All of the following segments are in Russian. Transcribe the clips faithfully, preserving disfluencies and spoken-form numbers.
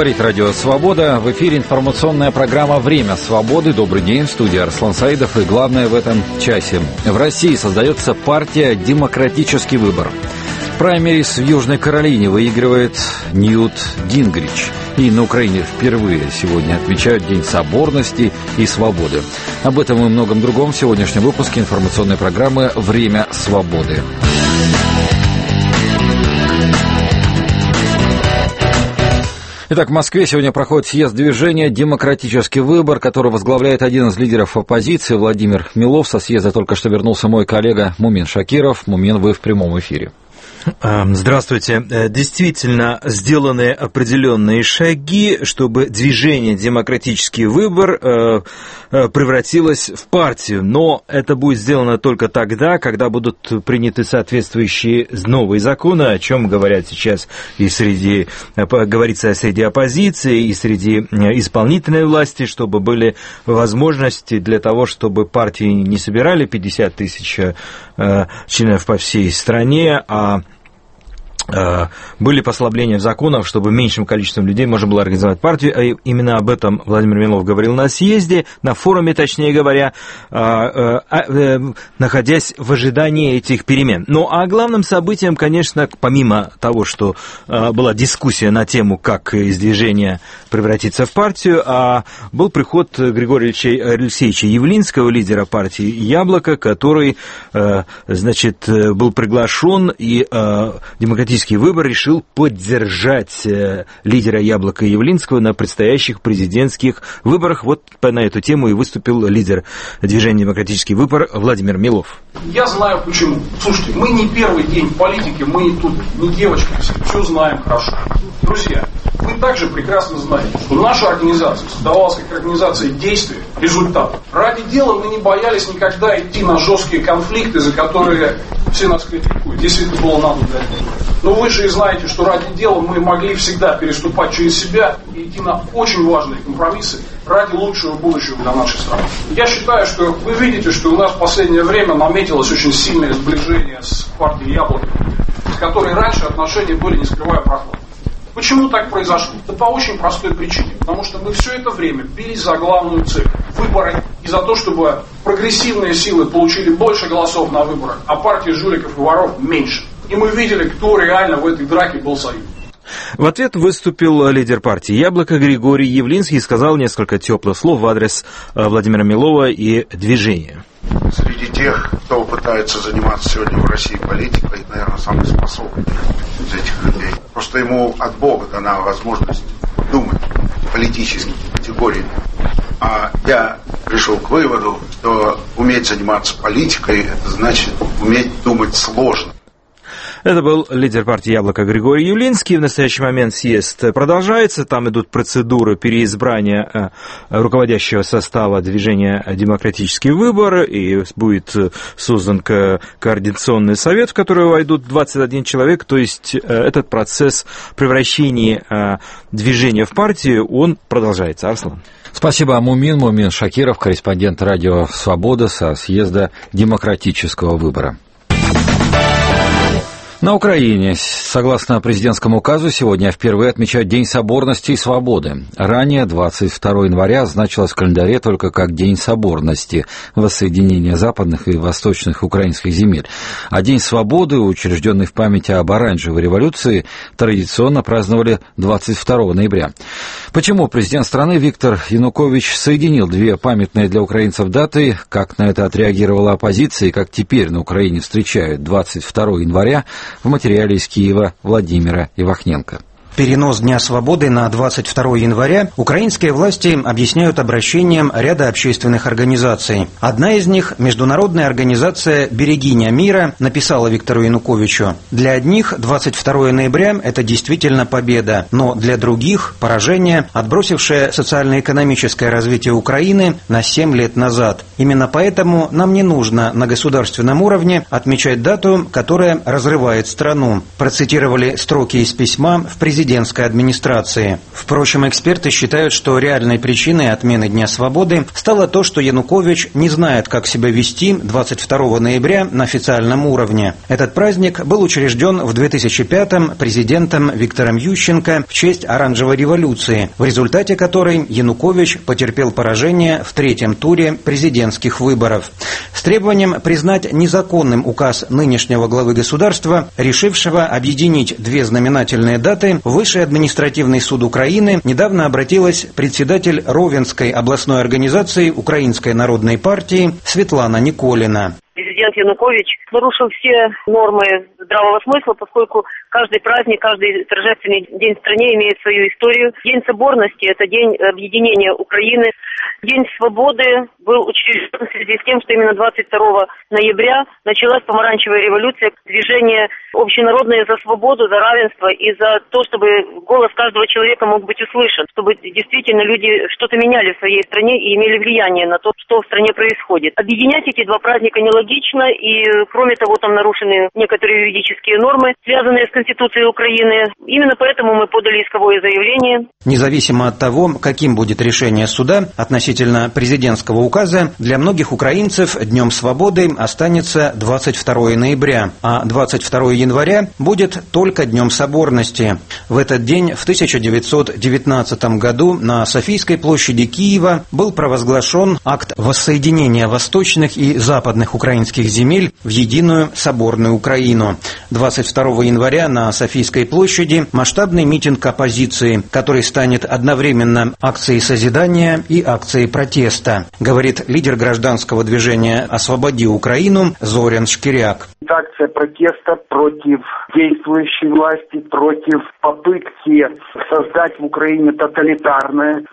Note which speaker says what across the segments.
Speaker 1: Говорит Радио Свобода. В эфире информационная программа «Время свободы». Добрый день. В студии Арслан Саидов. И главное в этом часе. В России создается партия «Демократический выбор». Праймериз в Южной Каролине выигрывает Ньют Гингрич. И на Украине впервые сегодня отмечают День соборности и свободы. Об этом и многом другом в сегодняшнем выпуске информационной программы «Время свободы». Итак, в Москве сегодня проходит съезд движения «Демократический выбор», который возглавляет один из лидеров оппозиции Владимир Милов. Со съезда только что вернулся мой коллега Мумин Шакиров. Мумин, вы в прямом эфире.
Speaker 2: Здравствуйте. Действительно, сделаны определенные шаги, чтобы движение «Демократический выбор» превратилось в партию. Но это будет сделано только тогда, когда будут приняты соответствующие новые законы, о чем говорят сейчас и среди, говорится среди оппозиции, и среди исполнительной власти, чтобы были возможности для того, чтобы партии не собирали пятьдесят тысяч членов по всей стране, а были послабления в законах, чтобы меньшим количеством людей можно было организовать партию. И именно об этом Владимир Милов говорил на съезде, на форуме, точнее говоря, находясь в ожидании этих перемен. Ну, а главным событием, конечно, помимо того, что была дискуссия на тему, как из движения превратиться в партию, был приход Григория Алексеевича Явлинского, лидера партии «Яблоко», который, значит, был приглашен, и демократический выбор решил поддержать э, лидера «Яблока» Явлинского на предстоящих президентских выборах. Вот на эту тему и выступил лидер движения «Демократический выбор» Владимир Милов.
Speaker 3: Я знаю почему. Слушайте, мы не первый день в политике, мы тут не девочки, все знаем хорошо. Друзья, вы также прекрасно знаете, что наша организация создавалась как организация действия, результатов. Ради дела мы не боялись никогда идти на жесткие конфликты, за которые все нас критикуют, если это было надо для этого. Но вы же и знаете, что ради дела мы могли всегда переступать через себя и идти на очень важные компромиссы ради лучшего будущего для нашей страны. Я считаю, что вы видите, что у нас в последнее время наметилось очень сильное сближение с партией «Яблоко», с которой раньше отношения были, не скрывая, прохладными. Почему так произошло? Да по очень простой причине. Потому что мы все это время бились за главную цель – выборы, и за то, чтобы прогрессивные силы получили больше голосов на выборах, а партии жуликов и воров меньше. И мы видели, кто реально в этой драке был союзником.
Speaker 2: В ответ выступил лидер партии «Яблоко» Григорий Явлинский и сказал несколько теплых слов в адрес Владимира Милова и движения.
Speaker 4: Среди тех, кто пытается заниматься сегодня в России политикой, наверное, самый способный из этих людей. Просто ему от Бога дана возможность думать политическими категориями. А я пришел к выводу, что уметь заниматься политикой, это значит уметь думать сложно.
Speaker 2: Это был лидер партии «Яблоко» Григорий Явлинский. В настоящий момент съезд продолжается. Там идут процедуры переизбрания руководящего состава движения «Демократический выбор». И будет создан координационный совет, в который войдут двадцать один человек. То есть этот процесс превращения движения в партию, он продолжается. Арслан.
Speaker 1: Спасибо, Мумин. Мумин Шакиров, корреспондент Радио Свобода со съезда «Демократического выбора». На Украине, согласно президентскому указу, сегодня впервые отмечают День соборности и свободы. Ранее, двадцать второго января, значилось в календаре только как День соборности, воссоединения западных и восточных украинских земель. А День свободы, учрежденный в память об оранжевой революции, традиционно праздновали двадцать второго ноября. Почему президент страны Виктор Янукович соединил две памятные для украинцев даты, как на это отреагировала оппозиция и как теперь на Украине встречают двадцать второго января, в материале из Киева Владимира Ивахненко.
Speaker 5: Перенос Дня свободы на двадцать второго января украинские власти объясняют обращением ряда общественных организаций. Одна из них, международная организация «Берегиня мира», написала Виктору Януковичу: «Для одних двадцать второго ноября – это действительно победа, но для других – поражение, отбросившее социально-экономическое развитие Украины на семь лет назад. Именно поэтому нам не нужно на государственном уровне отмечать дату, которая разрывает страну», процитировали строки из письма в президентском президентской администрации. Впрочем, эксперты считают, что реальной причиной отмены Дня свободы стало то, что Янукович не знает, как себя вести двадцать второго ноября на официальном уровне. Этот праздник был учрежден в две тысячи пятом президентом Виктором Ющенко в честь Оранжевой революции, в результате которой Янукович потерпел поражение в третьем туре президентских выборов. С требованием признать незаконным указ нынешнего главы государства, решившего объединить две знаменательные даты, Высший административный суд Украины недавно обратилась председатель Ровенской областной организации Украинской народной партии Светлана Николина.
Speaker 6: Президент Янукович нарушил все нормы здравого смысла, поскольку каждый праздник, каждый торжественный день в стране имеет свою историю. День соборности – это день объединения Украины. День свободы был учрежден в связи с тем, что именно двадцать второго ноября началась помаранчевая революция, движение общенародное за свободу, за равенство и за то, чтобы голос каждого человека мог быть услышан, чтобы действительно люди что-то меняли в своей стране и имели влияние на то, что в стране происходит. Объединять эти два праздника нелогично, и кроме того, там нарушены некоторые юридические нормы, связанные с Конституцией Украины. Именно поэтому мы подали исковое заявление.
Speaker 5: Независимо от того, каким будет решение суда относительно президентского указа, для многих украинцев Днем свободы останется двадцать второго ноября, а двадцать второго января будет только Днем соборности. В этот день в тысяча девятьсот девятнадцатом году на Софийской площади Киева был провозглашен акт воссоединения восточных и западных украинских земель в единую соборную Украину. двадцать второго января на Софийской площади масштабный митинг оппозиции, который станет одновременно акцией созидания и акцией протеста, говорит лидер гражданского движения «Освободи Украину» Зорян Шкиряк.
Speaker 7: Акция протеста против действующей власти, против попытки создать в Украине тоталитарное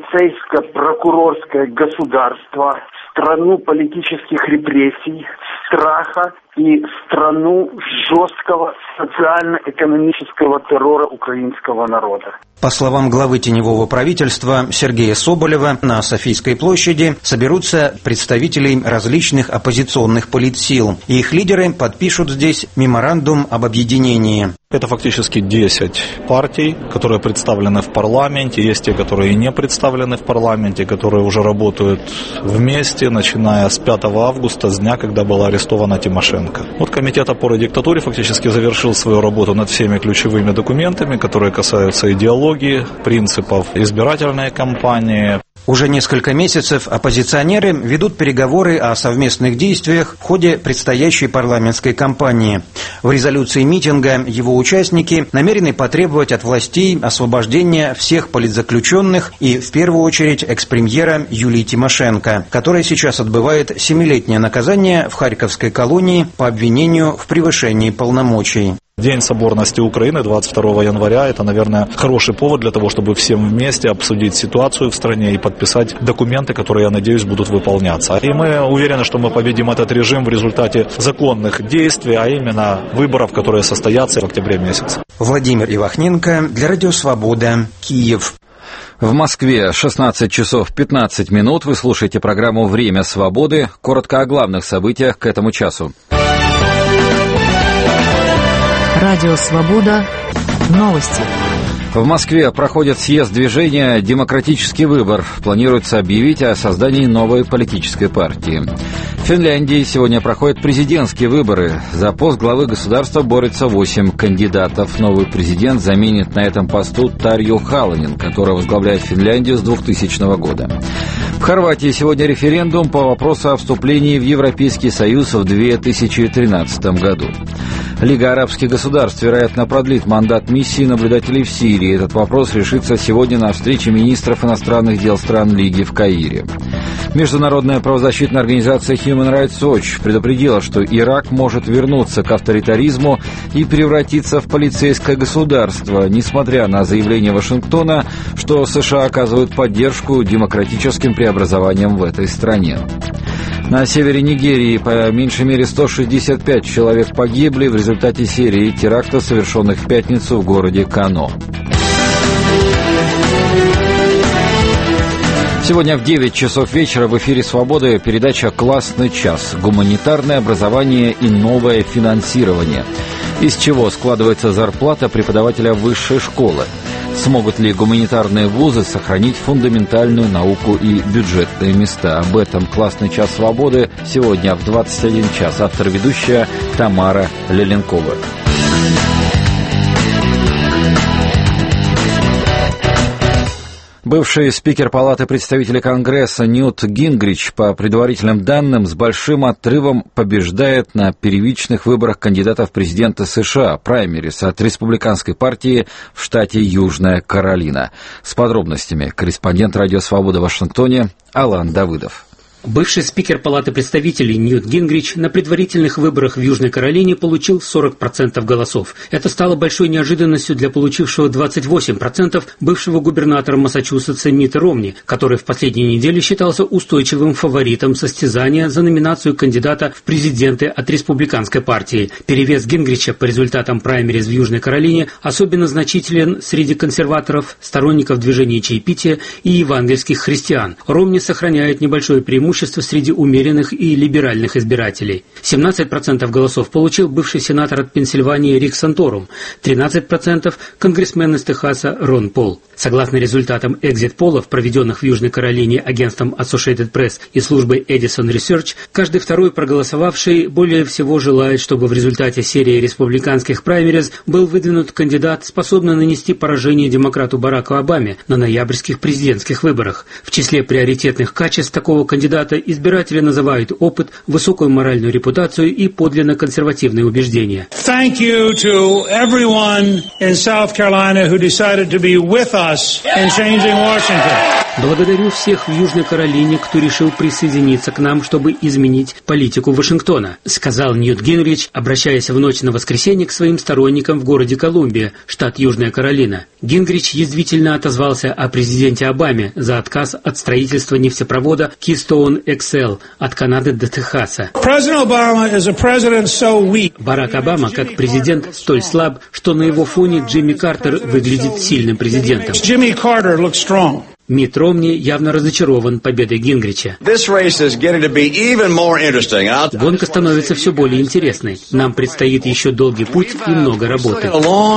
Speaker 7: полицейско-прокурорское государство, страну политических репрессий, страха и страну жесткого социально-экономического террора украинского народа.
Speaker 5: По словам главы теневого правительства Сергея Соболева, на Софийской площади соберутся представители различных оппозиционных политсил, и их лидеры подпишут здесь меморандум об объединении.
Speaker 8: Это фактически десять партий, которые представлены в парламенте. Есть те, которые не представлены в парламенте, которые уже работают вместе, начиная с пятого августа, с дня, когда была арестована Тимошенко. Вот комитет опоры диктатуре фактически завершил свою работу над всеми ключевыми документами, которые касаются идеологии, принципов избирательной кампании.
Speaker 5: Уже несколько месяцев оппозиционеры ведут переговоры о совместных действиях в ходе предстоящей парламентской кампании. В резолюции митинга его участники намерены потребовать от властей освобождения всех политзаключенных и, в первую очередь, экс-премьера Юлии Тимошенко, которая сейчас отбывает семилетнее наказание в Харьковской колонии по обвинению в превышении полномочий.
Speaker 8: День соборности Украины, двадцать второго января, это, наверное, хороший повод для того, чтобы всем вместе обсудить ситуацию в стране и подписать документы, которые, я надеюсь, будут выполняться. И мы уверены, что мы победим этот режим в результате законных действий, а именно выборов, которые состоятся в октябре месяце.
Speaker 5: Владимир Ивахненко для Радио Свобода, Киев.
Speaker 1: В Москве шестнадцать часов пятнадцать минут. Вы слушаете программу «Время свободы». Коротко о главных событиях к этому часу.
Speaker 9: Радио «Свобода». Новости.
Speaker 1: В Москве проходит съезд движения «Демократический выбор». Планируется объявить о создании новой политической партии. В Финляндии сегодня проходят президентские выборы. За пост главы государства борются восемь кандидатов. Новый президент заменит на этом посту Тарью Халонен, которая возглавляет Финляндию с двухтысячного года. В Хорватии сегодня референдум по вопросу о вступлении в Европейский Союз в две тысячи тринадцатом году. Лига арабских государств, вероятно, продлит мандат миссии наблюдателей в Сирии. Этот вопрос решится сегодня на встрече министров иностранных дел стран Лиги в Каире. Международная правозащитная организация Human Rights Watch предупредила, что Ирак может вернуться к авторитаризму и превратиться в полицейское государство, несмотря на заявление Вашингтона, что США оказывают поддержку демократическим преобразованиям в этой стране. На севере Нигерии по меньшей мере сто шестьдесят пять человек погибли в результате серии терактов, совершенных в пятницу в городе Кано. Сегодня в девять часов вечера в эфире «Свободы» передача «Классный час. Гуманитарное образование и новое финансирование». Из чего складывается зарплата преподавателя высшей школы? Смогут ли гуманитарные вузы сохранить фундаментальную науку и бюджетные места? Об этом «Классный час свободы» сегодня в двадцать один час. Автор-ведущая Тамара Леленкова. Бывший спикер Палаты представителей Конгресса Ньют Гингрич, по предварительным данным, с большим отрывом побеждает на первичных выборах кандидатов в президенты США, праймерис от республиканской партии в штате Южная Каролина. С подробностями корреспондент «Радио Свобода» в Вашингтоне Алан Давыдов.
Speaker 10: Бывший спикер Палаты представителей Ньют Гингрич на предварительных выборах в Южной Каролине получил сорок процентов голосов. Это стало большой неожиданностью для получившего двадцать восемь процентов бывшего губернатора Массачусетса Митта Ромни, который в последние недели считался устойчивым фаворитом состязания за номинацию кандидата в президенты от республиканской партии. Перевес Гингрича по результатам праймериз в Южной Каролине особенно значителен среди консерваторов, сторонников движения чаепития и евангельских христиан. Ромни сохраняет небольшое преимущество среди умеренных и либеральных избирателей. семнадцать процентов голосов получил бывший сенатор от Пенсильвании Рик Санторум, тринадцать процентов конгрессмен из Техаса Рон Пол. Согласно результатам экзит-полов, проведенных в Южной Каролине агентством Associated Press и службой Edison Research, каждый второй проголосовавший более всего желает, чтобы в результате серии республиканских праймериз был выдвинут кандидат, способный нанести поражение демократу Бараку Обаме на ноябрьских президентских выборах. В числе приоритетных качеств такого кандидата избиратели называют опыт, высокую моральную репутацию и подлинно консервативные убеждения.
Speaker 11: Thank you to everyone in South Carolina who decided to be with us in changing Washington.
Speaker 10: Благодарю всех в Южной Каролине, кто решил присоединиться к нам, чтобы изменить политику Вашингтона, сказал Ньют Гингрич, обращаясь в ночь на воскресенье к своим сторонникам в городе Колумбия, штат Южная Каролина. Гингрич язвительно отозвался о президенте Обаме за отказ от строительства нефтепровода Keystone икс эл от Канады до Техаса. Барак Обама, как президент, столь слаб, что на его фоне Джимми Картер выглядит сильным президентом. Митт Ромни явно разочарован победой Гингрича. Гонка становится все более интересной. Нам предстоит еще долгий путь и много работы.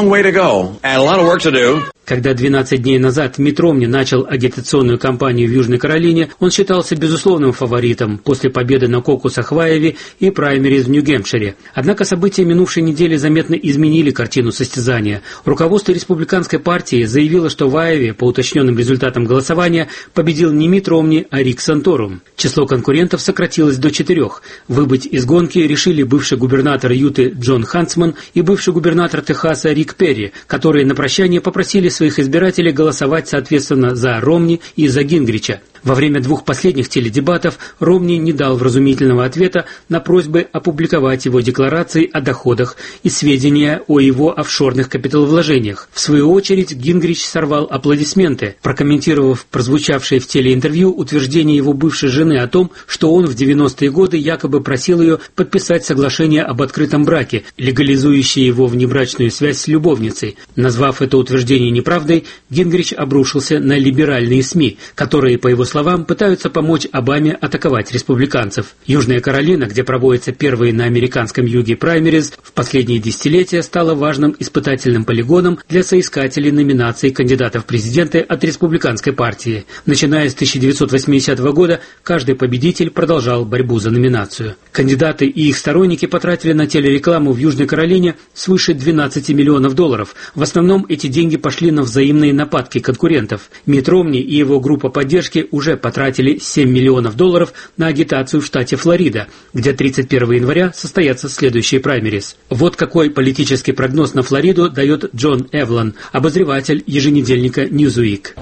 Speaker 10: Когда двенадцать дней назад Митт Ромни начал агитационную кампанию в Южной Каролине, он считался безусловным фаворитом после победы на кокусах в Айове и праймериз в Нью-Гэмпшире. Однако события минувшей недели заметно изменили картину состязания. Руководство республиканской партии заявило, что в Айове, по уточненным результатам голосования, победил не Митт Ромни, а Рик Санторум. Число конкурентов сократилось до четырех. Выбыть из гонки решили бывший губернатор Юты Джон Хантсман и бывший губернатор Техаса Рик Перри, которые на прощание попросили своих избирателей голосовать соответственно за Ромни и за Гингрича. Во время двух последних теледебатов Ромни не дал вразумительного ответа на просьбы опубликовать его декларации о доходах и сведения о его офшорных капиталовложениях. В свою очередь Гингрич сорвал аплодисменты, прокомментировав прозвучавшее в телеинтервью утверждение его бывшей жены о том, что он в девяностые годы якобы просил ее подписать соглашение об открытом браке, легализующее его внебрачную связь с любовницей. Назвав это утверждение неправдой, Гингрич обрушился на либеральные СМИ, которые, по его словам, пытаются помочь Обаме атаковать республиканцев. Южная Каролина, где проводятся первые на американском юге праймериз, в последние десятилетия стала важным испытательным полигоном для соискателей номинаций кандидатов в президенты от республиканской партии. Начиная с тысяча девятьсот восьмидесятого года, каждый победитель продолжал борьбу за номинацию. Кандидаты и их сторонники потратили на телерекламу в Южной Каролине свыше двенадцати миллионов долларов. В основном эти деньги пошли на взаимные нападки конкурентов. Митт Ромни и его группа поддержки уже уже потратили семь миллионов долларов на агитацию в штате Флорида, где тридцать первого января состоятся следующие праймериз. Вот какой политический прогноз на Флориду дает Джон Эвлан, обозреватель еженедельника Newsweek.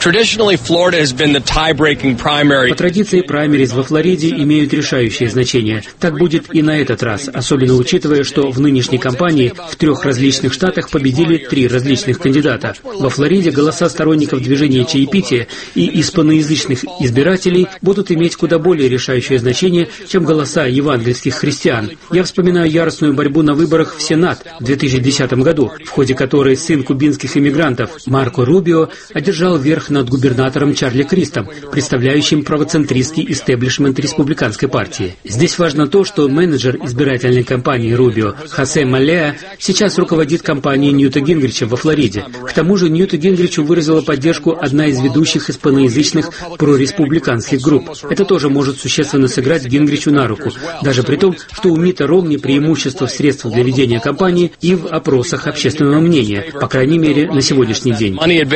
Speaker 10: По традиции, праймериз во Флориде имеют решающее значение. Так будет и на этот раз, особенно учитывая, что в нынешней кампании в трех различных штатах победили три различных кандидата. Во Флориде голоса сторонников движения чаепития и испаноязычных избирателей избирателей будут иметь куда более решающее значение, чем голоса евангельских христиан. Я вспоминаю яростную борьбу на выборах в Сенат в две тысячи десятом году, в ходе которой сын кубинских иммигрантов Марко Рубио одержал верх над губернатором Чарли Кристом, представляющим правоцентристский истеблишмент республиканской партии. Здесь важно то, что менеджер избирательной кампании Рубио Хосе Малеа сейчас руководит кампанией Ньюта Гингрича во Флориде. К тому же Ньюту Гингричу выразила поддержку одна из ведущих испаноязычных прореспубликанских групп. Это тоже может существенно сыграть Гингричу на руку, даже при том, что у Митта Ромни преимущество в средствах для ведения кампании и в опросах общественного мнения, по крайней мере, на сегодняшний день.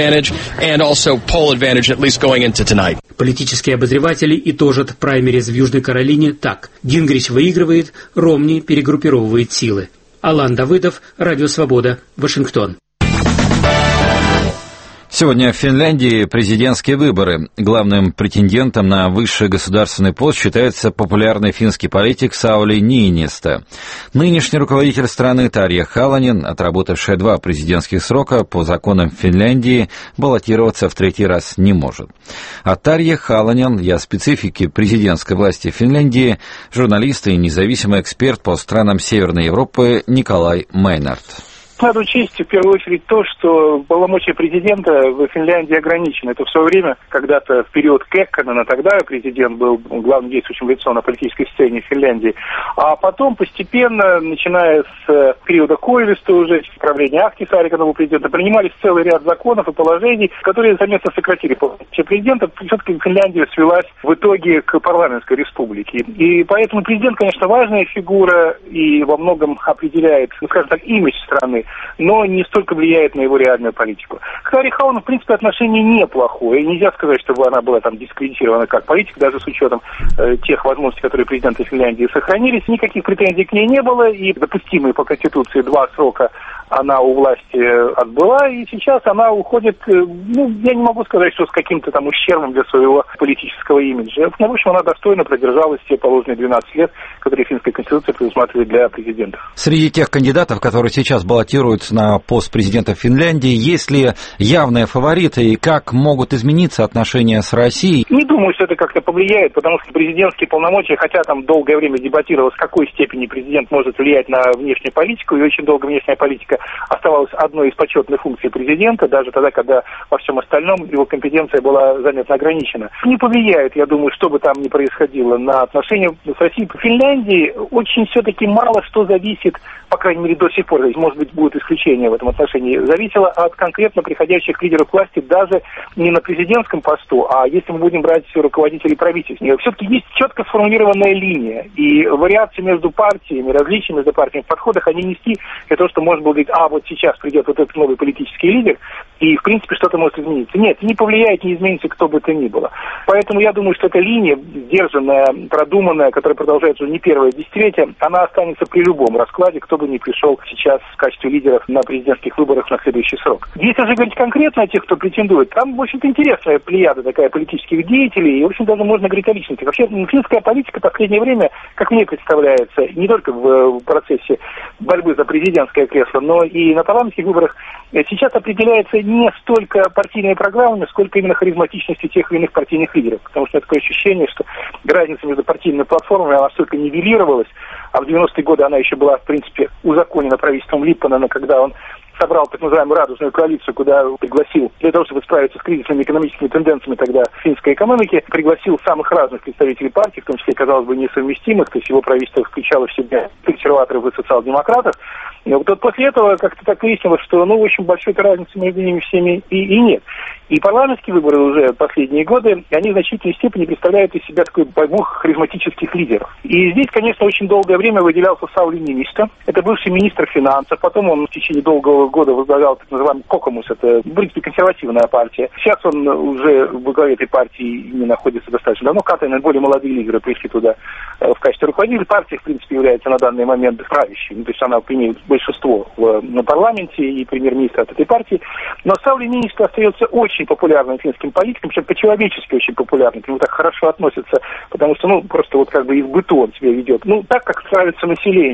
Speaker 10: Политические обозреватели итожат праймериз в Южной Каролине так. Гингрич выигрывает, Ромни перегруппировывает силы. Алан Давыдов, Радио Свобода, Вашингтон.
Speaker 1: Сегодня в Финляндии президентские выборы. Главным претендентом на высший государственный пост считается популярный финский политик Саули Ниинистö. Нынешний руководитель страны Тарья Халонен, отработавшая два президентских срока, по законам Финляндии баллотироваться в третий раз не может. А Тарья Халонен и о специфике президентской власти Финляндии журналист и независимый эксперт по странам Северной Европы Николай Мейнард.
Speaker 12: Надо учесть в первую очередь то, что полномочия президента в Финляндии ограничены. Это в свое время, когда-то в период Кекконена, тогда президент был главным действующим лицом на политической сцене Финляндии. А потом постепенно, начиная с периода Коивиста уже, правления Ахтисари, когда был президентом, принимались целый ряд законов и положений, которые заметно сократили полномочия президента. Все-таки Финляндия свелась в итоге к парламентской республике. И поэтому президент, конечно, важная фигура и во многом определяет, ну, скажем так, имидж страны, но не столько влияет на его реальную политику. К Тарье Халонен, в принципе, отношение неплохое. Нельзя сказать, чтобы она была там дискредитирована как политик, даже с учетом э, тех возможностей, которые президенты Финляндии сохранились. Никаких претензий к ней не было, и допустимые по Конституции два срока она у власти отбыла, и сейчас она уходит, ну, я не могу сказать, что с каким-то там ущербом для своего политического имиджа. Но, в общем, она достойно продержалась те положенные двенадцать лет, которые финская конституция предусматривает для президентов.
Speaker 1: Среди тех кандидатов, которые сейчас баллотируются на пост президента Финляндии, есть ли явные фавориты и как могут измениться отношения с Россией?
Speaker 12: Не думаю, что это как-то повлияет, потому что президентские полномочия, хотя там долгое время дебатировалось, в какой степени президент может влиять на внешнюю политику, и очень долго внешняя политика оставалась одной из почетных функций президента, даже тогда, когда во всем остальном его компетенция была заметно ограничена. Не повлияет, я думаю, что бы там ни происходило на отношения с Россией. По Финляндии очень все-таки мало что зависит, по крайней мере, до сих пор, здесь, может быть, будет исключение в этом отношении, зависело от конкретно приходящих лидеров власти даже не на президентском посту, а если мы будем брать руководителей правительств. Все-таки есть четко сформулированная линия, и вариации между партиями, различия между партиями в подходах, они нести для того, что можно было говорить, а вот сейчас придет вот этот новый политический лидер, и, в принципе, что-то может измениться. Нет, не повлияет, не изменится кто бы то ни было. Поэтому я думаю, что эта линия, сдержанная, продуманная, которая продолжается уже не первое десятилетие, она останется при любом раскладе, кто бы ни пришел сейчас в качестве лидеров на президентских выборах на следующий срок. Если же говорить конкретно о тех, кто претендует, там, в общем-то, интересная плеяда такая политических деятелей, и, в общем, даже можно говорить о личности. Вообще, финская политика в последнее время, как мне представляется, не только в процессе борьбы за президентское кресло, но и на парламентских выборах сейчас определяется не столько партийными программами, сколько именно харизматичностью тех или иных партийных лидеров. Потому что такое ощущение, что разница между партийными платформами, она столько нивелировалась, а в девяностые годы она еще была, в принципе, узаконена правительством Липпенена, когда он собрал так называемую радужную коалицию, куда пригласил, для того, чтобы справиться с кризисными экономическими тенденциями тогда финской экономики, пригласил самых разных представителей партий, в том числе, казалось бы, несовместимых, то есть его правительство включало в себя консерваторов и социал-демократов. И вот после этого как-то так выяснилось, что, ну, в общем, большой разницы между ними всеми и, и нет. И парламентские выборы уже последние годы, они в значительной степени представляют из себя такой борьбу харизматических лидеров. И здесь, конечно, очень долгое время выделялся Саули Ниинистö. Это бывший министр финансов, потом он в течение долгого года возглавлял так называемый Кокомус, это, в принципе, консервативная партия. Сейчас он уже в главе этой партии не находится достаточно давно. Катайнен, более молодые лидеры пришли туда в качестве руководителя. Партия, в принципе, является на данный момент правящей. То есть она имеет большинство в, на парламенте и премьер-министр от этой партии. Но Саули Ниинистö остается очень популярным финским политиком, причем по-человечески очень популярным. К нему так хорошо относятся, потому что, ну, просто вот как бы и в быту он себя ведет. Ну, так, как нравится населению.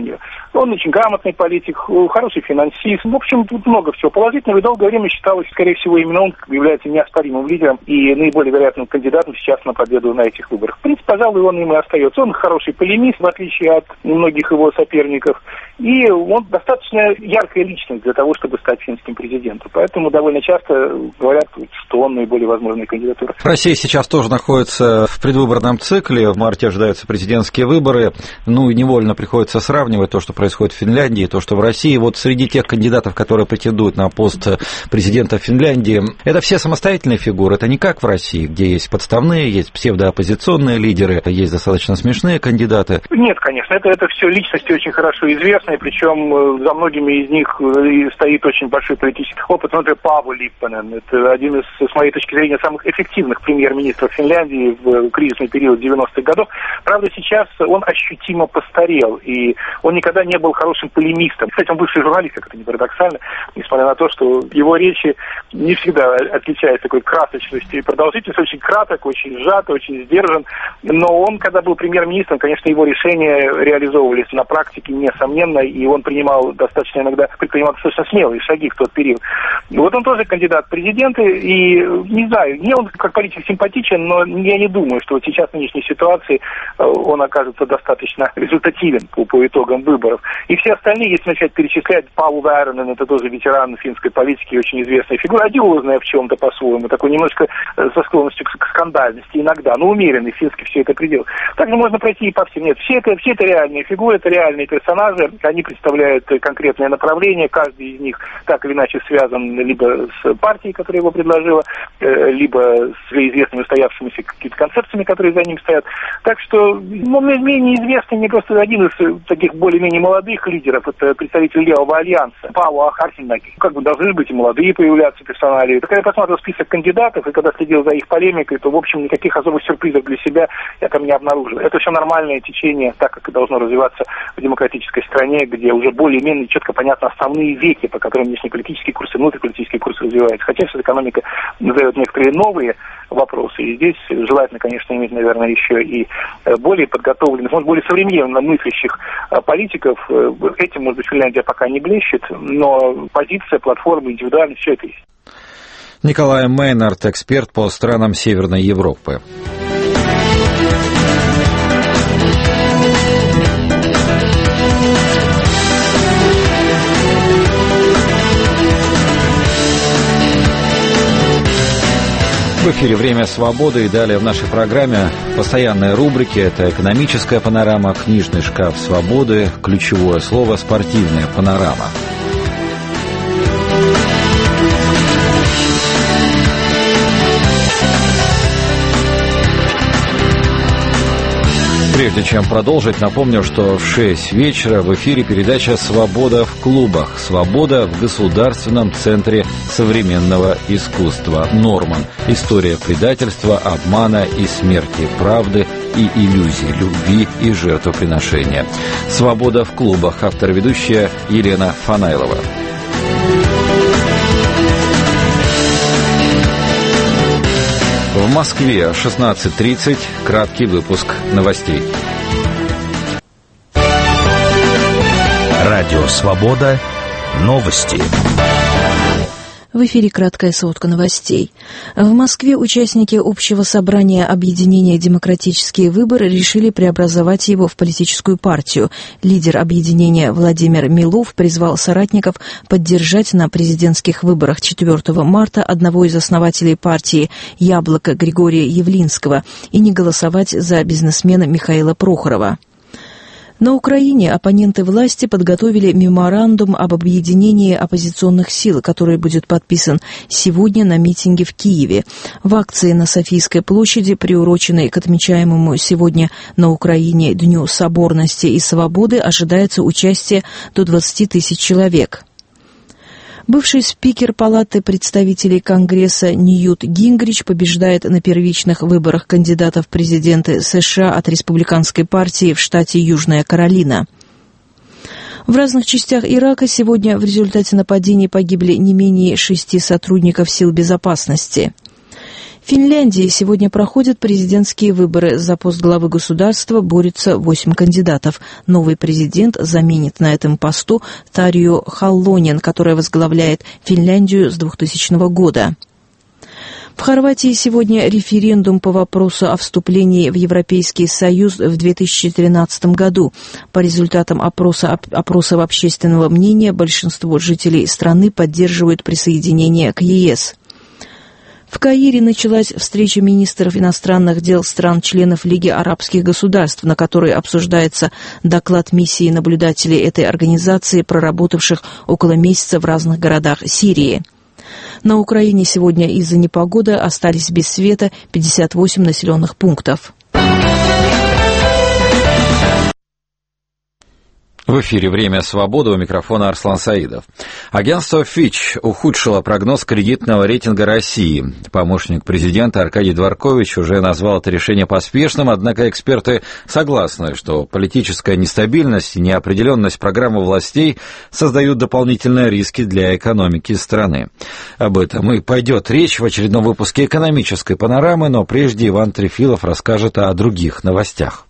Speaker 12: Он очень грамотный политик, хороший финансист. В общем, тут много всего положительного. И долгое время считалось, скорее всего, именно он является неоспоримым лидером и наиболее вероятным кандидатом сейчас на победу на этих выборах. В принципе, пожалуй, он им и остается. Он хороший полемист, в отличие от многих его соперников. И он достаточно яркая личность для того, чтобы стать финским президентом. Поэтому довольно часто говорят, что он наиболее возможная кандидатура.
Speaker 1: Россия сейчас тоже находится в предвыборном цикле. В марте ожидаются президентские выборы. Ну и невольно приходится сравнивать то, что происходит в Финляндии, и то, что в России. Вот среди тех кандидатов, которые претендуют на пост президента Финляндии, это все самостоятельные фигуры. Это не как в России, где есть подставные, есть псевдооппозиционные лидеры, есть достаточно смешные кандидаты.
Speaker 12: Нет, конечно, это, это все личности очень хорошо известные, причем за многими из них стоит очень большой политический опыт. Например, Павел Липпанен, это один из, с моей точки зрения, самых эффективных премьер-министров Финляндии в кризисный период девяностых годов. Правда, сейчас он ощутимо постарел, и он никогда не был хорошим полемистом. Кстати, он бывший журналист, как это не парадоксально, несмотря на то, что его речи не всегда отличаются такой красочностью и продолжительностью, очень краток, очень сжат, очень сдержан. Но он, когда был премьер-министром, конечно, его решения реализовывались на практике, несомненно, и он принимал достаточно иногда, предпринимал достаточно смелые шаги в тот период. И вот он тоже кандидат в президенты, и не знаю, мне он как политик симпатичен, но я не думаю, что вот сейчас в нынешней ситуации он окажется достаточно результативен по, по итогам выборов. И все остальные, если начать перечислять, Павел Väyrynen, это тоже ветеран финской политики, очень известная фигура, одиозная в чем-то по-своему, такой немножко со склонностью к скандальности иногда, но умеренный, финский все это предел. Также можно пройти и по всем. Нет, все это, все это реальные фигуры, это реальные персонажи, они представляют конкретное направление, каждый из них так или иначе связан либо с партией, которая его предложила, либо с известными устоявшимися какими-то концепциями, которые за ним стоят. Так что, ну, менее известный, мне просто один из таких более-менее молодых лидеров, это представитель Левого альянса, Пауа Ахарсинаки. Как бы должны быть и молодые появляться персонали. Когда я посмотрел список кандидатов, и когда следил за их полемикой, то, в общем, никаких особых сюрпризов для себя я там не обнаружил. Это все нормальное течение, так как и должно развиваться в демократической стране, где уже более-менее четко понятны основные веки, по которым внешнеполитические курсы, внутриполитические курсы развиваются. Хотя сейчас экономика задает некоторые новые вопросы. И здесь желательно, конечно, иметь, наверное, еще и более подготовленных, может, более современно мыслящих политиков. Этим, может быть, Финляндия пока не блещет, но позиция, платформа, индивидуальность, все это есть.
Speaker 1: Николай Мейнард, эксперт по странам Северной Европы. В эфире «Время свободы» и далее в нашей программе постоянные рубрики. Это экономическая панорама, книжный шкаф свободы, ключевое слово «спортивная панорама». Прежде чем продолжить, напомню, что в шесть вечера в эфире передача «Свобода в клубах». Свобода в Государственном центре современного искусства «Норман». История предательства, обмана и смерти, правды и иллюзий, любви и жертвоприношения. «Свобода в клубах». Автор-ведущая Елена Фанайлова. В Москве шестнадцать тридцать. Краткий выпуск новостей.
Speaker 13: Радио «Свобода». Новости.
Speaker 9: В эфире краткая сводка новостей. В Москве участники общего собрания объединения «Демократические выборы» решили преобразовать его в политическую партию. Лидер объединения Владимир Милов призвал соратников поддержать на президентских выборах четвёртого марта одного из основателей партии «Яблоко» Григория Явлинского и не голосовать за бизнесмена Михаила Прохорова. На Украине оппоненты власти подготовили меморандум об объединении оппозиционных сил, который будет подписан сегодня на митинге в Киеве. В акции на Софийской площади, приуроченной к отмечаемому сегодня на Украине Дню соборности и свободы, ожидается участие до двадцати тысяч человек. Бывший спикер Палаты представителей Конгресса Ньют Гингрич побеждает на первичных выборах кандидата в президенты США от республиканской партии в штате Южная Каролина. В разных частях Ирака сегодня в результате нападений погибли не менее шести сотрудников сил безопасности. Финляндии сегодня проходят президентские выборы. За пост главы государства борются восемь кандидатов. Новый президент заменит на этом посту Тарью Халлонен, которая возглавляет Финляндию с двухтысячного года. В Хорватии сегодня референдум по вопросу о вступлении в Европейский Союз в две тысячи тринадцатом году. По результатам опроса, опросов общественного мнения большинство жителей страны поддерживают присоединение к ЕС. В Каире началась встреча министров иностранных дел стран-членов Лиги арабских государств, на которой обсуждается доклад миссии наблюдателей этой организации, проработавших около месяца в разных городах Сирии. На Украине сегодня из-за непогоды остались без света пятьдесят восемь населенных пунктов.
Speaker 1: В эфире «Время свободы», у микрофона Арслан Саидов. Агентство Fitch ухудшило прогноз кредитного рейтинга России. Помощник президента Аркадий Дворкович уже назвал это решение поспешным, однако эксперты согласны, что политическая нестабильность и неопределенность программы властей создают дополнительные риски для экономики страны. Об этом и пойдет речь в очередном выпуске «Экономической панорамы», но прежде Иван Трефилов расскажет о других новостях.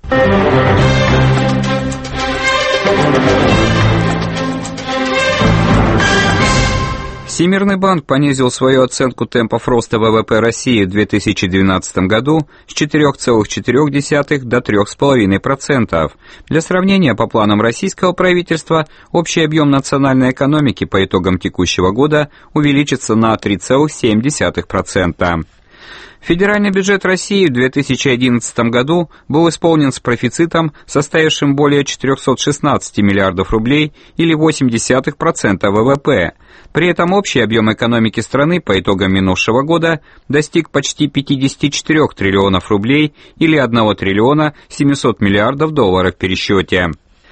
Speaker 14: Всемирный банк понизил свою оценку темпов роста ВВП России в две тысячи двенадцатом году с четыре целых четыре десятых до три целых пять десятых процента. Для сравнения, по планам российского правительства, общий объем национальной экономики по итогам текущего года увеличится на три целых семь десятых процента. Федеральный бюджет России в две тысячи одиннадцатом году был исполнен с профицитом, составившим более четыреста шестнадцать миллиардов рублей или восемь десятых процента ВВП. При этом общий объем экономики страны по итогам минувшего года достиг почти пятьдесят четыре триллионов рублей или один триллиона семьсот миллиардов долларов в пересчете.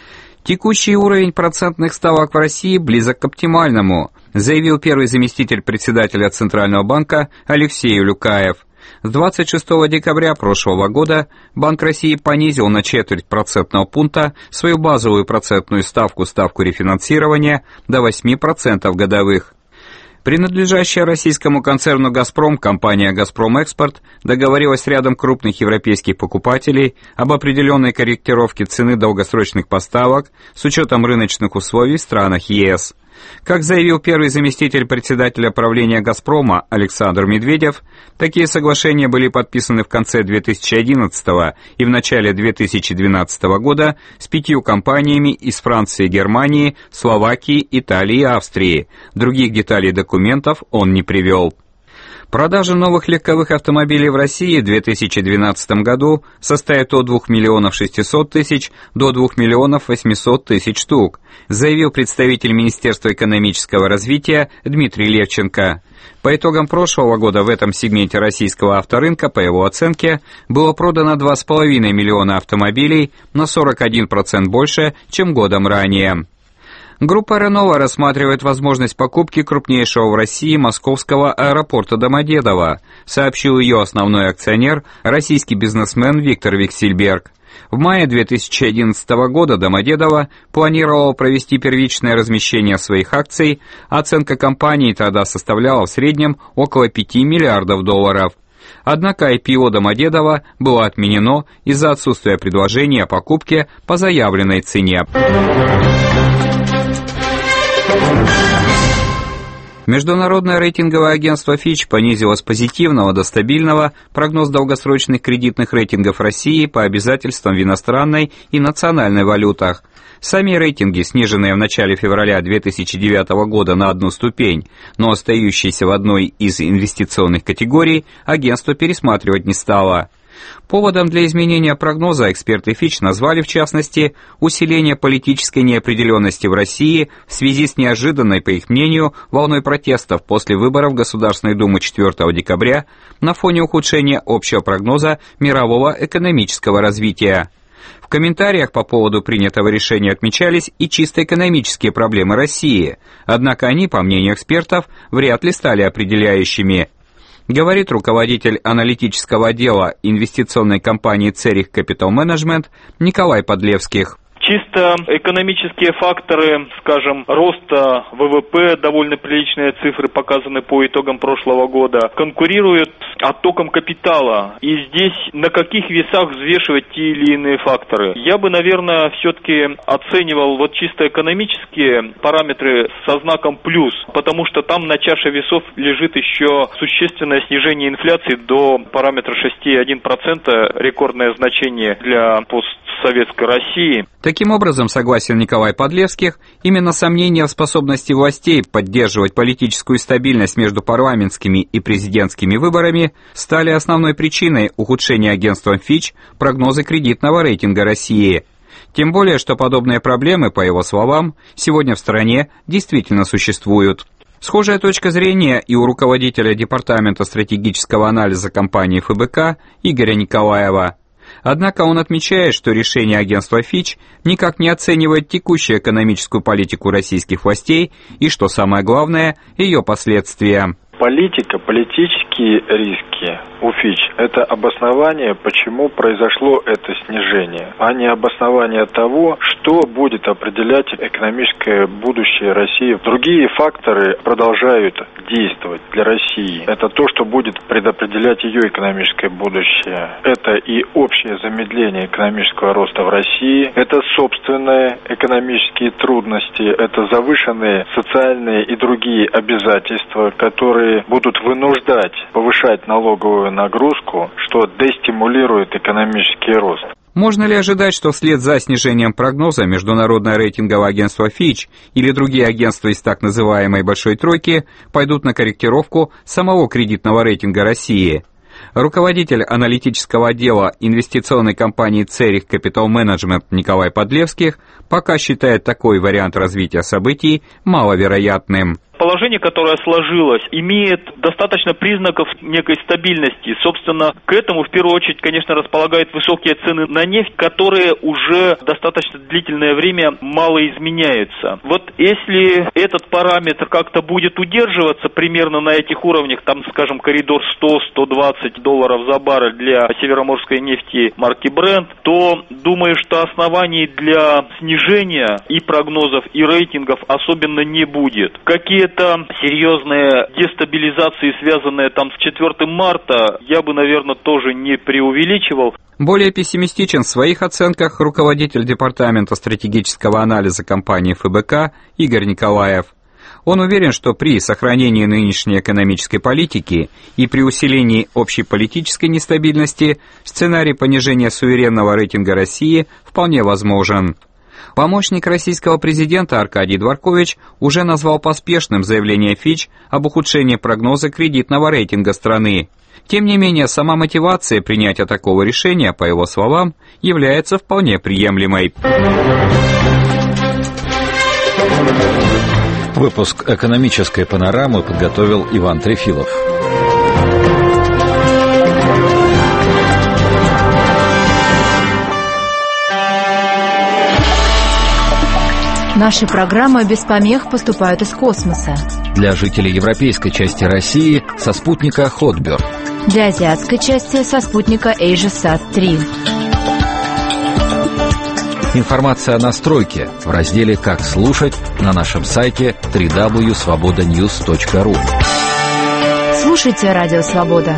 Speaker 14: Текущий уровень процентных ставок в России близок к оптимальному, заявил первый заместитель председателя Центрального банка Алексей Улюкаев. С двадцать шестого декабря прошлого года Банк России понизил на четверть процентного пункта свою базовую процентную ставку, ставку рефинансирования, до восемь процентов годовых. Принадлежащая российскому концерну «Газпром» компания «Газпром Экспорт» договорилась с рядом крупных европейских покупателей об определенной корректировке цены долгосрочных поставок с учетом рыночных условий в странах ЕС. Как заявил первый заместитель председателя правления «Газпрома» Александр Медведев, такие соглашения были подписаны в конце две тысячи одиннадцатого и в начале две тысячи двенадцатого года с пятью компаниями из Франции, Германии, Словакии, Италии и Австрии. Других деталей документов он не привел. Продажи новых легковых автомобилей в России в две тысячи двенадцатом году составят от двух миллионов шестисот тысяч до двух миллионов восьмисот тысяч штук, заявил представитель Министерства экономического развития Дмитрий Левченко. По итогам прошлого года в этом сегменте российского авторынка, по его оценке, было продано два с половиной миллиона автомобилей, на сорок один процент больше, чем годом ранее. Группа «Ренова» рассматривает возможность покупки крупнейшего в России московского аэропорта Домодедово, сообщил ее основной акционер, российский бизнесмен Виктор Виксельберг. В мае две тысячи одиннадцатого года Домодедово планировало провести первичное размещение своих акций, оценка компании тогда составляла в среднем около пяти миллиардов долларов. Однако ай пи о Домодедово было отменено из-за отсутствия предложения о покупке по заявленной цене. Международное рейтинговое агентство Fitch понизило с позитивного до стабильного прогноз долгосрочных кредитных рейтингов России по обязательствам в иностранной и национальной валютах. Сами рейтинги, сниженные в начале февраля две тысячи девятого года на одну ступень, но остающиеся в одной из инвестиционных категорий, агентство пересматривать не стало. Поводом для изменения прогноза эксперты Fitch назвали, в частности, усиление политической неопределенности в России в связи с неожиданной, по их мнению, волной протестов после выборов в Государственную Думу четвёртого декабря на фоне ухудшения общего прогноза мирового экономического развития. В комментариях по поводу принятого решения отмечались и чисто экономические проблемы России, однако они, по мнению экспертов, вряд ли стали определяющими. Говорит руководитель аналитического отдела инвестиционной компании «Церих Капитал Менеджмент» Николай Подлевских.
Speaker 15: Чисто экономические факторы, скажем, роста ВВП, довольно приличные цифры показаны по итогам прошлого года, конкурируют с оттоком капитала. И здесь на каких весах взвешивать те или иные факторы? Я бы, наверное, все-таки оценивал вот чисто экономические параметры со знаком плюс, потому что там на чаше весов лежит еще существенное снижение инфляции до параметра шесть целых одна десятая процента, рекордное значение для постсоветской России.
Speaker 14: Таким образом, согласен Николай Подлевских, именно сомнения в способности властей поддерживать политическую стабильность между парламентскими и президентскими выборами стали основной причиной ухудшения агентством Fitch прогноза кредитного рейтинга России. Тем более, что подобные проблемы, по его словам, сегодня в стране действительно существуют. Схожая точка зрения и у руководителя Департамента стратегического анализа компании эф бэ ка Игоря Николаева. Однако он отмечает, что решение агентства Fitch никак не оценивает текущую экономическую политику российских властей и, что самое главное, ее последствия.
Speaker 16: Политика, политические риски у Fitch – это обоснование, почему произошло это снижение, а не обоснование того, что будет определять экономическое будущее России. Другие факторы продолжают действовать для России. Это то, что будет предопределять ее экономическое будущее. Это и общее замедление экономического роста в России, это собственные экономические трудности, это завышенные социальные и другие обязательства, которые будут вынуждать повышать налоговую нагрузку, что дестимулирует экономический рост.
Speaker 14: Можно ли ожидать, что вслед за снижением прогноза международное рейтинговое агентство Fitch или другие агентства из так называемой «большой тройки» пойдут на корректировку самого кредитного рейтинга России? Руководитель аналитического отдела инвестиционной компании «Церих Capital Management» Николай Подлевских пока считает такой вариант развития событий маловероятным.
Speaker 15: Положение, которое сложилось, имеет достаточно признаков некой стабильности. Собственно, к этому в первую очередь, конечно, располагают высокие цены на нефть, которые уже достаточно длительное время мало изменяются. Вот если этот параметр как-то будет удерживаться примерно на этих уровнях, там, скажем, коридор сто - сто двадцать долларов за баррель для североморской нефти марки Brent, то думаю, что оснований для снижения и прогнозов, и рейтингов особенно не будет. Какие Это серьезные дестабилизации, связанные там с четвёртым марта, я бы, наверное, тоже не преувеличивал.
Speaker 14: Более пессимистичен в своих оценках руководитель Департамента стратегического анализа компании эф бэ ка Игорь Николаев. Он уверен, что при сохранении нынешней экономической политики и при усилении общей политической нестабильности сценарий понижения суверенного рейтинга России вполне возможен. Помощник российского президента Аркадий Дворкович уже назвал поспешным заявление Fitch об ухудшении прогноза кредитного рейтинга страны. Тем не менее, сама мотивация принятия такого решения, по его словам, является вполне приемлемой.
Speaker 1: Выпуск экономической панорамы подготовил Иван Трефилов.
Speaker 17: Наши программы без помех поступают из космоса.
Speaker 1: Для жителей европейской части России со спутника Хотберг.
Speaker 17: Для азиатской части со спутника AsiaSat три.
Speaker 1: Информация о настройке в разделе «Как слушать» на нашем сайте дабл ю дабл ю дабл ю точка свобода ньюс точка ру.
Speaker 17: Слушайте Радио Свобода.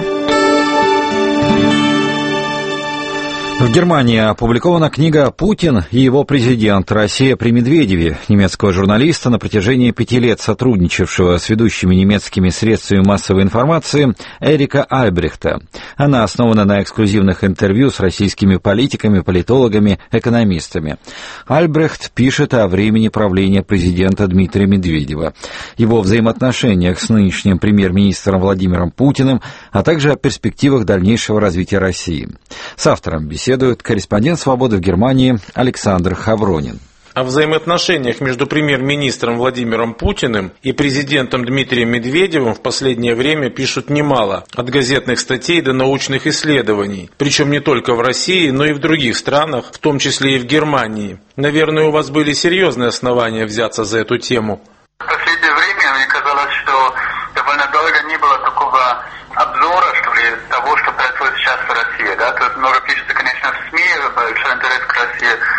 Speaker 1: В Германии опубликована книга «Путин и его президент. Россия при Медведеве» немецкого журналиста, на протяжении пяти лет сотрудничавшего с ведущими немецкими средствами массовой информации Эрика Альбрехта. Она основана на эксклюзивных интервью с российскими политиками, политологами, экономистами. Альбрехт пишет о времени правления президента Дмитрия Медведева, его взаимоотношениях с нынешним премьер-министром Владимиром Путиным, а также о перспективах дальнейшего развития России. С автором беседы Беседует корреспондент «Свободы» в Германии Александр Хавронин.
Speaker 18: О взаимоотношениях между премьер-министром Владимиром Путиным и президентом Дмитрием Медведевым в последнее время пишут немало, от газетных статей до научных исследований, причем не только в России, но и в других странах, в том числе и в Германии. Наверное, у вас были серьезные основания взяться за эту тему.
Speaker 19: В последнее время мне казалось, что довольно долго не было такого обзора, что ли, того, что происходит сейчас в России. Да? Тут много пишется, конечно, в СМИ, большой интерес к России в Германии.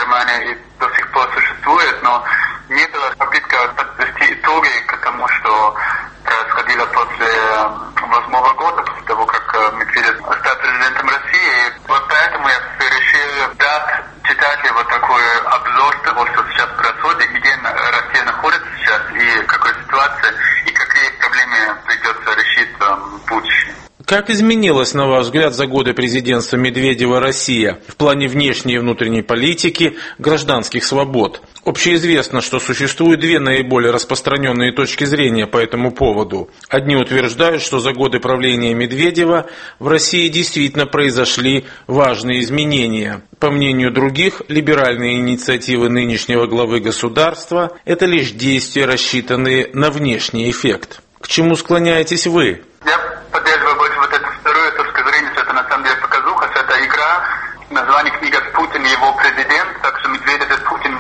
Speaker 19: Германии и до сих пор существует, но не была попытка подвести итоги к тому, что происходило после восьмого года, после того, как Медведев стал президентом России. Вот поэтому я решил дать читателям вот такой обзор того, что сейчас происходит, где Россия находится сейчас, и в какой ситуации, и какие проблемы придется решить в будущем.
Speaker 18: Как изменилась, на ваш взгляд, за годы президентства Медведева Россия в плане внешней и внутренней политики, гражданских свобод? Общеизвестно, что существуют две наиболее распространенные точки зрения по этому поводу. Одни утверждают, что за годы правления Медведева в России действительно произошли важные изменения. По мнению других, либеральные инициативы нынешнего главы государства – это лишь действия, рассчитанные на внешний эффект. К чему склоняетесь вы?
Speaker 19: Я поддерживаю больше вот эту вторую точку зрения, что это на самом деле показуха, что это игра. Название книги «Путин и его президент», так что Медведев и Путин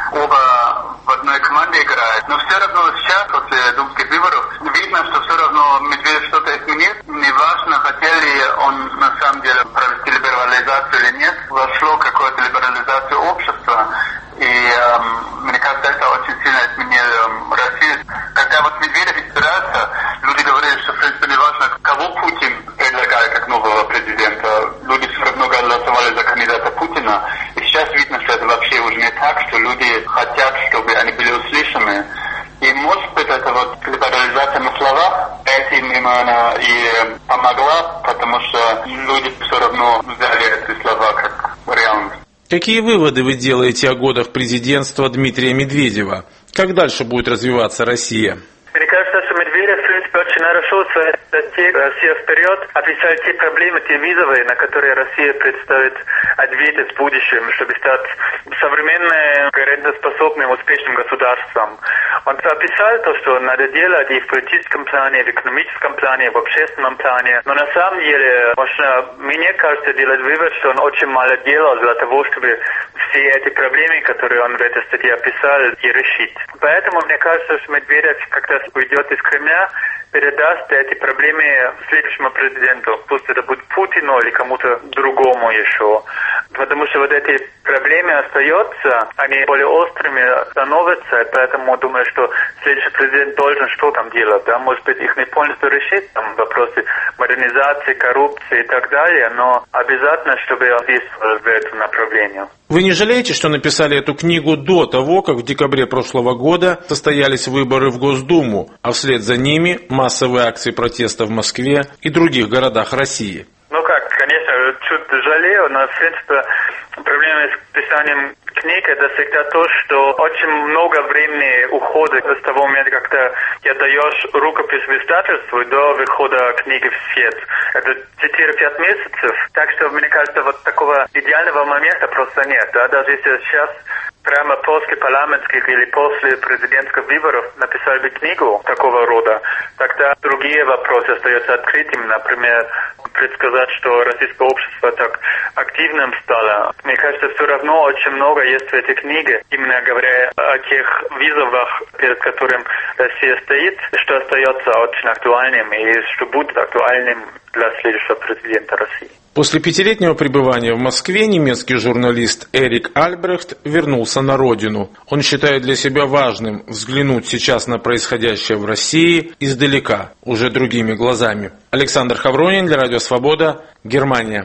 Speaker 19: оба в одной команде играют. Но все равно сейчас, после думских выборов, видно, что все равно Медведев что-то изменит. Неважно, хотел ли он на самом деле провести либерализацию или нет. Вошло какую-то либерализацию общества. И эм, мне кажется, это очень сильно изменило эм, Россию. Когда вот Медведев избирается, люди говорили, что в принципе не важно, кого Путин предлагает как нового президента. Люди все равно голосовали за кандидата Путина. И сейчас видно, что это вообще уже не так, что люди хотят, чтобы они были услышаны. И может быть, это вот либерализация на словах этим именно и помогла, потому что люди все равно взяли эти слова как реальность.
Speaker 18: Какие выводы вы делаете о годах президентства Дмитрия Медведева? Как дальше будет развиваться Россия?
Speaker 20: Мне кажется, что Медведев, в принципе, очень хорошо статьи «Россия вперед» описал те проблемы, те вызовы, на которые Россия представит ответить в будущем, чтобы стать современным, конкурентоспособным, успешным государством. Он описал то, что надо делать и в политическом плане, в экономическом плане, в общественном плане. Но на самом деле, можно, мне кажется, делать вывод, что он очень мало делал для того, чтобы все эти проблемы, которые он в этой статье описал, и решить. Поэтому мне кажется, что Медведев, когда уйдет из Кремля, передаст эти проблемы следующему президенту. Пусть это будет Путину или кому-то другому еще. Потому что вот эти проблемы остаются, они более острыми становятся, и поэтому думаю, что следующий президент должен что там делать. Да? Может быть, их не полностью решить, там вопросы модернизации, коррупции и так далее, но обязательно, чтобы он действовал в этом направлении.
Speaker 18: Вы не жалеете, что написали эту книгу до того, как в декабре прошлого года состоялись выборы в Госдуму, а вслед за ними массовые акции протеста в Москве и других городах России?
Speaker 20: Ну как, конечно, чуть жалею, но в принципе проблема с писанием книг это всегда то, что очень много времени уходит с того момента, когда я даешь рукопись в издательству до выхода книги в свет. Это четыре-пять месяцев. Так что, мне кажется, вот такого идеального момента просто нет. Да? Даже если сейчас прямо после парламентских или после президентских выборов написали бы книгу такого рода, тогда другие вопросы остаются открытыми. Например, предсказать, что российское общество так активным стало. Мне кажется, все равно очень много есть в этой книге, именно говоря о тех вызовах, перед которым Россия стоит, что остается очень актуальным и что будет актуальным для следующего президента России.
Speaker 18: После пятилетнего пребывания в Москве немецкий журналист Эрик Альбрехт вернулся на родину. Он считает для себя важным взглянуть сейчас на происходящее в России издалека, уже другими глазами. Александр Хавронин для Радио Свобода, Германия.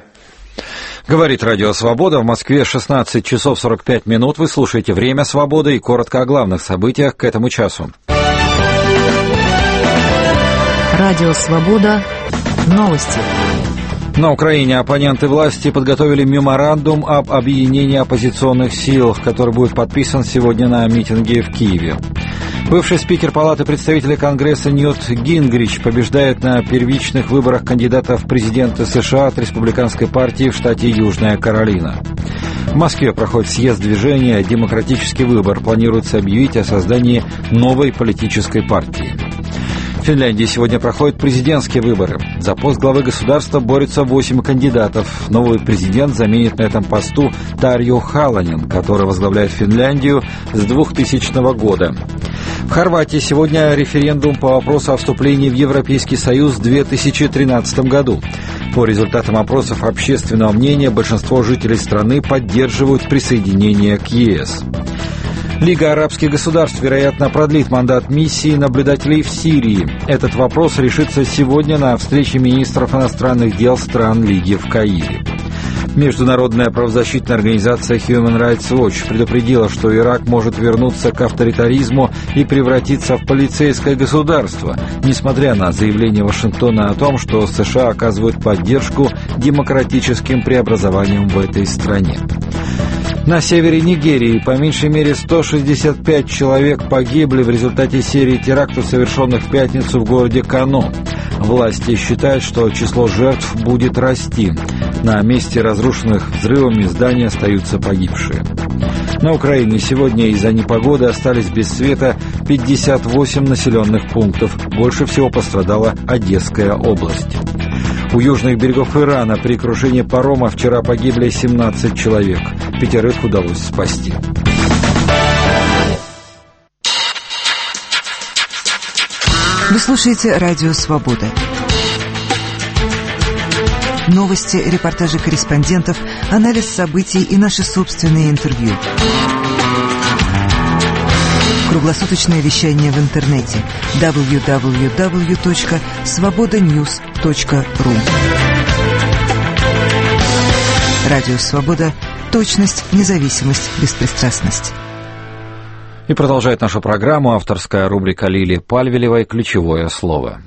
Speaker 1: Говорит Радио Свобода. В Москве шестнадцать часов сорок пять минут. Вы слушаете «Время свободы» и коротко о главных событиях к этому часу.
Speaker 17: Радио Свобода. Новости.
Speaker 1: На Украине оппоненты власти подготовили меморандум об объединении оппозиционных сил, который будет подписан сегодня на митинге в Киеве. Бывший спикер Палаты представителей Конгресса Ньют Гингрич побеждает на первичных выборах кандидата в президенты США от республиканской партии в штате Южная Каролина. В Москве проходит съезд движения «Демократический выбор». Планируется объявить о создании новой политической партии. В Финляндии сегодня проходят президентские выборы. За пост главы государства борются восемь кандидатов. Новый президент заменит на этом посту Тарью Халанен, который возглавляет Финляндию с двухтысячного года. В Хорватии сегодня референдум по вопросу о вступлении в Европейский Союз в две тысячи тринадцатом году. По результатам опросов общественного мнения большинство жителей страны поддерживают присоединение к ЕС. Лига арабских государств, вероятно, продлит мандат миссии наблюдателей в Сирии. Этот вопрос решится сегодня на встрече министров иностранных дел стран Лиги в Каире. Международная правозащитная организация Human Rights Watch предупредила, что Ирак может вернуться к авторитаризму и превратиться в полицейское государство, несмотря на заявление Вашингтона о том, что США оказывают поддержку демократическим преобразованиям в этой стране. На севере Нигерии по меньшей мере сто шестьдесят пять человек погибли в результате серии терактов, совершенных в пятницу в городе Кано. Власти считают, что число жертв будет расти. На месте разрушенных взрывами зданий остаются погибшие. На Украине сегодня из-за непогоды остались без света пятьдесят восемь населенных пунктов. Больше всего пострадала Одесская область. У южных берегов Ирана при крушении парома вчера погибли семнадцать человек. Пятерых удалось спасти.
Speaker 21: Вы слушаете «Радио Свобода». Новости, репортажи корреспондентов, анализ событий и наши собственные интервью. Круглосуточное вещание в интернете дабл ю дабл ю дабл ю точка свобода ньюс точка ру. Радио Свобода. Точность, независимость, беспристрастность.
Speaker 1: И продолжает нашу программу авторская рубрика Лилии Пальвелевой «Ключевое слово».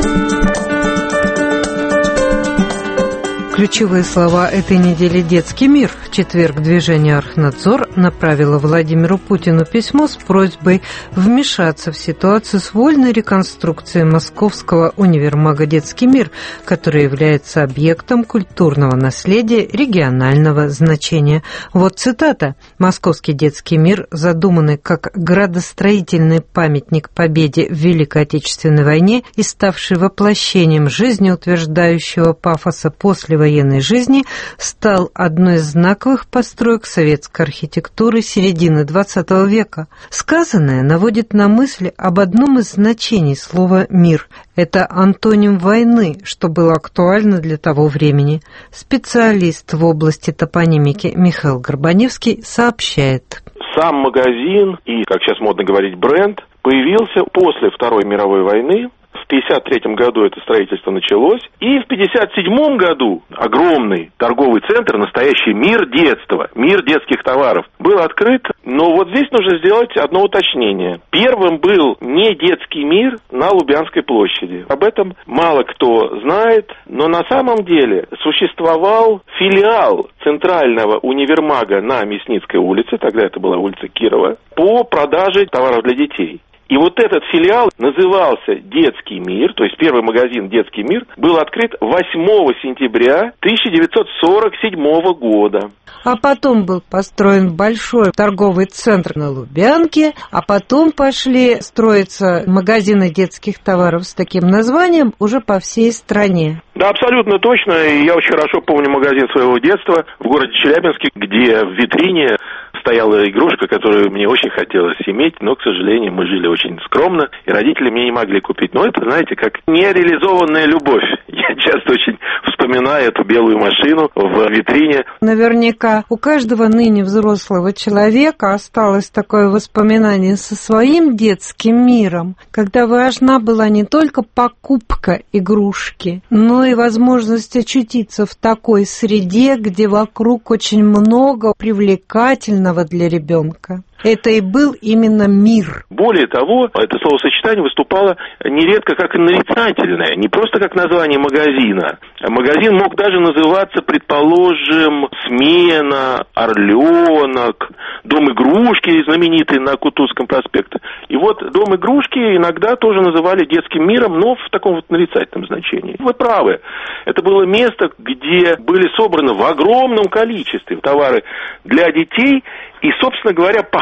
Speaker 22: Ключевые слова этой недели «Детский мир». В четверг движение «Архнадзор» направило Владимиру Путину письмо с просьбой вмешаться в ситуацию с вольной реконструкцией московского универмага «Детский мир», который является объектом культурного наследия регионального значения. Вот цитата. «Московский детский мир, задуманный как градостроительный памятник победе в Великой Отечественной войне и ставший воплощением жизнеутверждающего пафоса после военной жизни, стал одной из знаковых построек советской архитектуры середины двадцатого века. Сказанное наводит на мысль об одном из значений слова «мир». Это антоним войны, что было актуально для того времени. Специалист в области топонимики Михаил Горбаневский сообщает.
Speaker 23: Сам магазин и, как сейчас модно говорить, бренд появился после Второй мировой войны. В пятьдесят третьем году это строительство началось, и в пятьдесят седьмом году огромный торговый центр, настоящий мир детства, мир детских товаров, был открыт. Но вот здесь нужно сделать одно уточнение. Первым был не детский мир на Лубянской площади. Об этом мало кто знает, но на самом деле существовал филиал центрального универмага на Мясницкой улице, тогда это была улица Кирова, по продаже товаров для детей. И вот этот филиал назывался «Детский мир», то есть первый магазин «Детский мир» был открыт восьмого сентября тысяча девятьсот сорок седьмого года.
Speaker 22: А потом был построен большой торговый центр на Лубянке, а потом пошли строиться магазины детских товаров с таким названием уже по всей стране.
Speaker 23: Да, абсолютно точно. И я очень хорошо помню магазин своего детства в городе Челябинске, где в витрине стояла игрушка, которую мне очень хотелось иметь, но, к сожалению, мы жили очень скромно, и родители мне не могли купить. Но это, знаете, как нереализованная любовь. Я часто очень вспоминаю эту белую машину в витрине.
Speaker 22: Наверняка у каждого ныне взрослого человека осталось такое воспоминание со своим детским миром, когда важна была не только покупка игрушки, но и возможность очутиться в такой среде, где вокруг очень много привлекательного для ребенка. Это и был именно мир.
Speaker 23: Более того, это словосочетание выступало нередко как нарицательное, не просто как название магазина. Магазин мог даже называться, предположим, «Смена», «Орленок», «Дом игрушки», знаменитый на Кутузском проспекте. И вот «Дом игрушки» иногда тоже называли детским миром, но в таком вот нарицательном значении. Вы правы. Это было место, где были собраны в огромном количестве товары для детей и, собственно говоря, похожие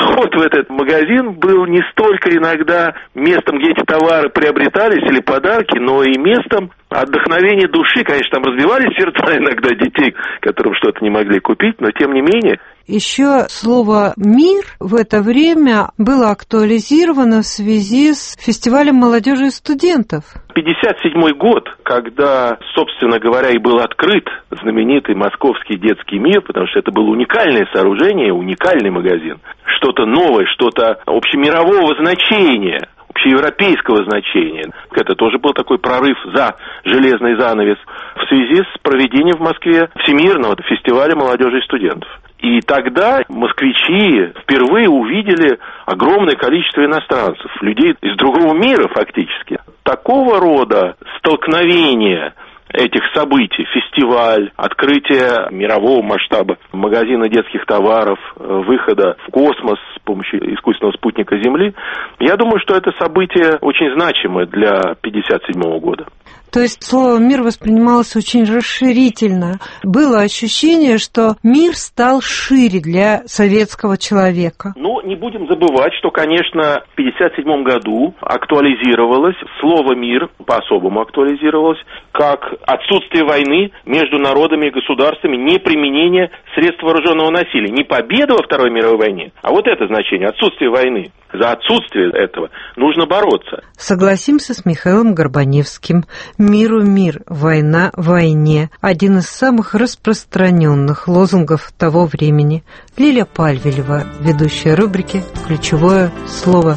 Speaker 23: Вход в этот магазин был не столько иногда местом, где эти товары приобретались или подарки, но и местом отдохновения души. Конечно, там разбивались сердца иногда детей, которым что-то не могли купить, но тем не менее.
Speaker 22: Еще слово «мир» в это время было актуализировано в связи с фестивалем молодежи и студентов.
Speaker 23: пятьдесят седьмой год, когда, собственно говоря, и был открыт знаменитый московский детский мир, потому что это было уникальное сооружение, уникальный магазин. Что-то новое, что-то общемирового значения, общеевропейского значения. Это тоже был такой прорыв за железный занавес в связи с проведением в Москве Всемирного фестиваля молодежи и студентов. И тогда москвичи впервые увидели огромное количество иностранцев, людей из другого мира фактически. Такого рода столкновения этих событий, фестиваль, открытие мирового масштаба магазина детских товаров, выхода в космос с помощью искусственного спутника Земли, я думаю, что это событие очень значимое для пятьдесят седьмого года.
Speaker 22: То есть слово «мир» воспринималось очень расширительно. Было ощущение, что мир стал шире для советского человека.
Speaker 23: Но не будем забывать, что, конечно, в пятьдесят седьмом году актуализировалось слово «мир», по-особому актуализировалось, как отсутствие войны между народами и государствами, не применение средств вооруженного насилия. Не победа во Второй мировой войне, а вот это значение, отсутствие войны. За отсутствие этого нужно бороться.
Speaker 22: Согласимся с Михаилом Горбаневским. «Миру мир, война войне» – один из самых распространенных лозунгов того времени. Лиля Пальвелева, ведущая рубрики «Ключевое слово».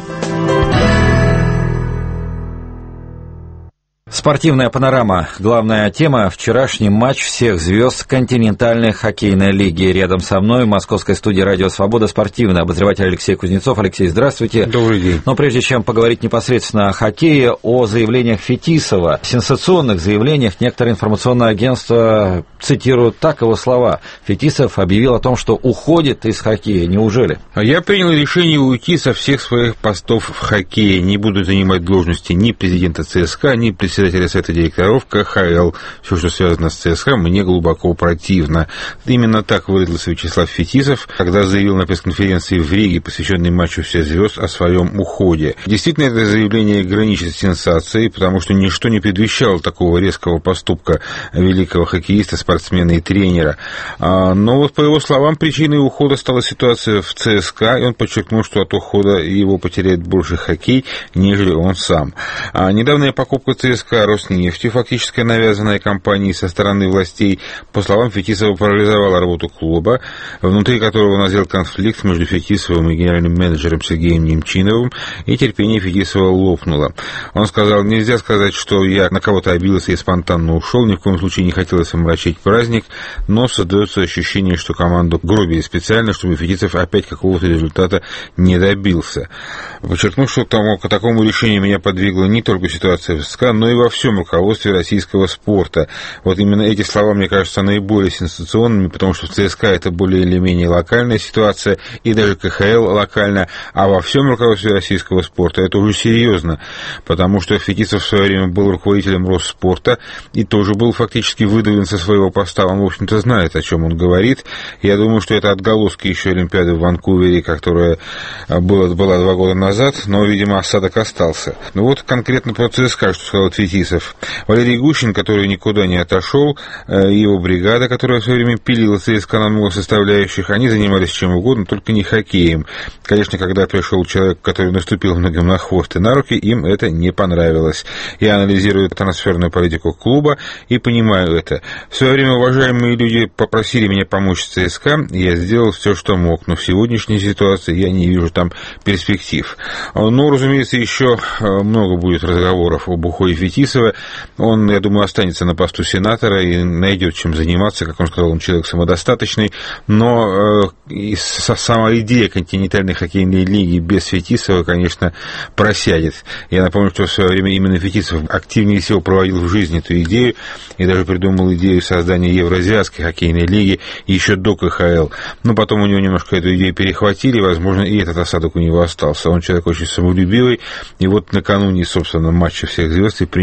Speaker 1: Спортивная панорама. Главная тема – вчерашний матч всех звезд континентальной хоккейной лиги. Рядом со мной в московской студии «Радио Свобода» спортивный обозреватель Алексей Кузнецов. Алексей, здравствуйте.
Speaker 2: Добрый день.
Speaker 1: Но прежде чем поговорить непосредственно о хоккее, о заявлениях Фетисова, сенсационных заявлениях, некоторые информационные агентства цитируют так его слова. Фетисов объявил о том, что уходит из хоккея. Неужели?
Speaker 2: Я принял решение уйти со всех своих постов в хоккее. Не буду занимать должности ни президента ЦСКА, ни председателя Совета директоров ка ха эл. Все, что связано с ЦСКА, мне глубоко противно. Именно так выразился Вячеслав Фетисов, когда заявил на пресс-конференции в Риге, посвященной матчу всех звезд, о своем уходе. Действительно, это заявление граничит с сенсацией, потому что ничто не предвещало такого резкого поступка великого хоккеиста, спортсмена и тренера. Но вот, по его словам, причиной ухода стала ситуация в ЦСКА, и он подчеркнул, что от ухода его потеряет больше хоккей, нежели он сам. Недавняя покупка ЦСКА Роснефти, фактически навязанная компанией со стороны властей, по словам Фетисова, парализовала работу клуба, внутри которого назрел конфликт между Фетисовым и генеральным менеджером Сергеем Немчиновым, и терпение Фетисова лопнуло. Он сказал: нельзя сказать, что я на кого-то обиделся и спонтанно ушел, ни в коем случае не хотелось омрачить праздник, но создается ощущение, что команду гробили специально, чтобы Фетисов опять какого-то результата не добился. Подчеркну, что тому, к такому решению меня подвигла не только ситуация в ЦСКА, но и во всем руководстве российского спорта. Вот именно эти слова, мне кажутся, наиболее сенсационными, потому что в ЦСКА это более или менее локальная ситуация, и даже ка ха эл локально, а во всем руководстве российского спорта это уже серьезно, потому что Фетисов в свое время был руководителем Росспорта и тоже был фактически выдавлен со своего поста. Он, в общем-то, знает, о чем он говорит. Я думаю, что это отголоски еще Олимпиады в Ванкувере, которая была, была два года назад, но, видимо, осадок остался. Ну вот конкретно по ЦСКА, что сказал Фетисов. Валерий Гущин, который никуда не отошел, его бригада, которая в свое время пилила ЦСКА на много составляющих, они занимались чем угодно, только не хоккеем. Конечно, когда пришел человек, который наступил многим на хвост и на руки, им это не понравилось. Я анализирую трансферную политику клуба и понимаю это. В свое время уважаемые люди попросили меня помочь ЦСКА, и я сделал все, что мог, но в сегодняшней ситуации я не вижу там перспектив. Но, разумеется, еще много будет разговоров об уходе Фетисова. Он, я думаю, останется на посту сенатора и найдет чем заниматься, как он сказал, он человек самодостаточный, но э, сама идея континентальной хоккейной лиги без Фетисова, конечно, просядет. Я напомню, что в свое время именно Фетисов активнее всего проводил в жизни эту идею и даже придумал идею создания Евразиатской хоккейной лиги еще до ка ха эл. Но потом у него немножко эту идею перехватили, возможно, и этот осадок у него остался. Он человек очень самолюбивый, и вот накануне, собственно, матча всех звезд и принял